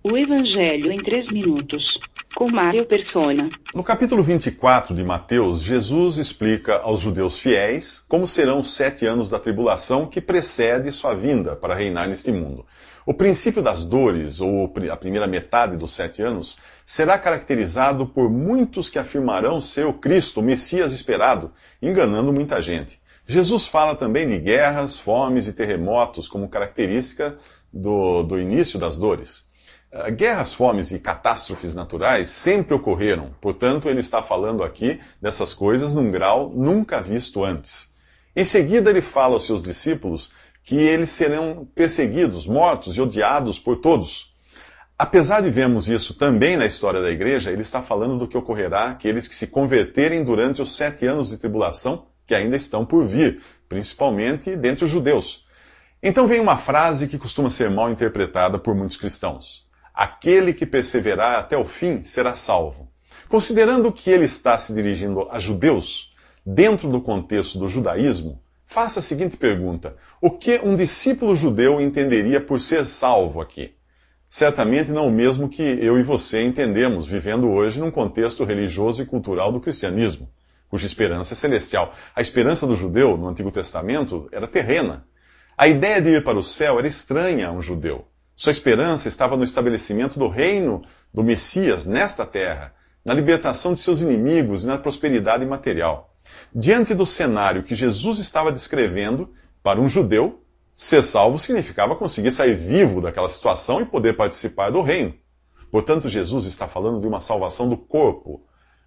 O Evangelho em 3 minutos, com Mário Persona. No capítulo 24 de Mateus, Jesus explica aos judeus fiéis como serão os 7 anos da tribulação que precede sua vinda para reinar neste mundo. O princípio das dores, ou a primeira metade dos 7 anos, será caracterizado por muitos que afirmarão ser o Cristo, o Messias esperado, enganando muita gente. Jesus fala também de guerras, fomes e terremotos como característica do início das dores. Guerras, fomes e catástrofes naturais sempre ocorreram, portanto, ele está falando aqui dessas coisas num grau nunca visto antes. Em seguida, ele fala aos seus discípulos que eles serão perseguidos, mortos e odiados por todos. Apesar de vermos isso também na história da igreja, ele está falando do que ocorrerá àqueles que se converterem durante os 7 anos de tribulação que ainda estão por vir, principalmente dentre os judeus. Então vem uma frase que costuma ser mal interpretada por muitos cristãos. Aquele que perseverar até o fim será salvo. Considerando que ele está se dirigindo a judeus, dentro do contexto do judaísmo, faça a seguinte pergunta: o que um discípulo judeu entenderia por ser salvo aqui? Certamente não o mesmo que eu e você entendemos, vivendo hoje num contexto religioso e cultural do cristianismo, cuja esperança é celestial. A esperança do judeu, no Antigo Testamento, era terrena. A ideia de ir para o céu era estranha a um judeu. Sua esperança estava no estabelecimento do reino do Messias nesta terra, na libertação de seus inimigos e na prosperidade material. Diante do cenário que Jesus estava descrevendo, para um judeu, ser salvo significava conseguir sair vivo daquela situação e poder participar do reino. Portanto, Jesus está falando de uma salvação do corpo,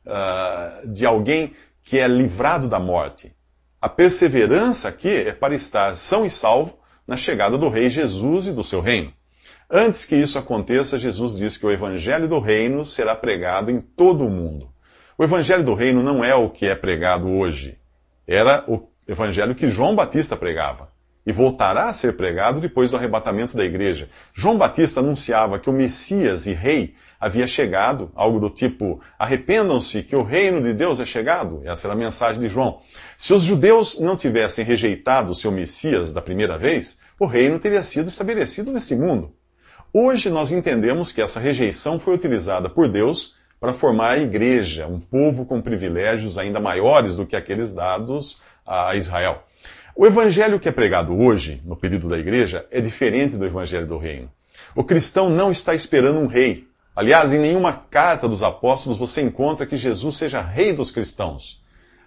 de alguém que é livrado da morte. A perseverança aqui é para estar são e salvo na chegada do Rei Jesus e do seu reino. Antes que isso aconteça, Jesus diz que o Evangelho do Reino será pregado em todo o mundo. O Evangelho do Reino não é o que é pregado hoje. Era o Evangelho que João Batista pregava. E voltará a ser pregado depois do arrebatamento da igreja. João Batista anunciava que o Messias e Rei havia chegado, algo do tipo: arrependam-se que o reino de Deus é chegado. Essa era a mensagem de João. Se os judeus não tivessem rejeitado o seu Messias da primeira vez, o reino teria sido estabelecido nesse mundo. Hoje nós entendemos que essa rejeição foi utilizada por Deus para formar a igreja, um povo com privilégios ainda maiores do que aqueles dados a Israel. O evangelho que é pregado hoje, no período da igreja, é diferente do evangelho do reino. O cristão não está esperando um rei. Aliás, em nenhuma carta dos apóstolos você encontra que Jesus seja rei dos cristãos.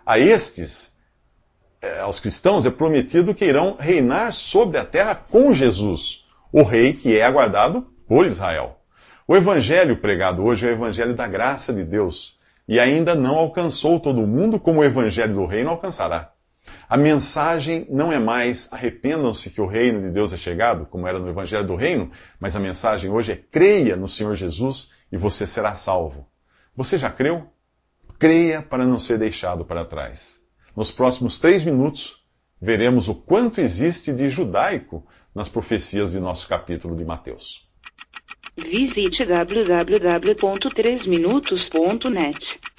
Aos cristãos é prometido que irão reinar sobre a terra com Jesus, o rei que é aguardado por Israel. O evangelho pregado hoje é o evangelho da graça de Deus e ainda não alcançou todo mundo como o evangelho do reino alcançará. A mensagem não é mais arrependam-se que o reino de Deus é chegado, como era no evangelho do reino, mas a mensagem hoje é creia no Senhor Jesus e você será salvo. Você já creu? Creia para não ser deixado para trás. Nos próximos 3 minutos, veremos o quanto existe de judaico nas profecias de nosso capítulo de Mateus. Visite www.3minutos.net.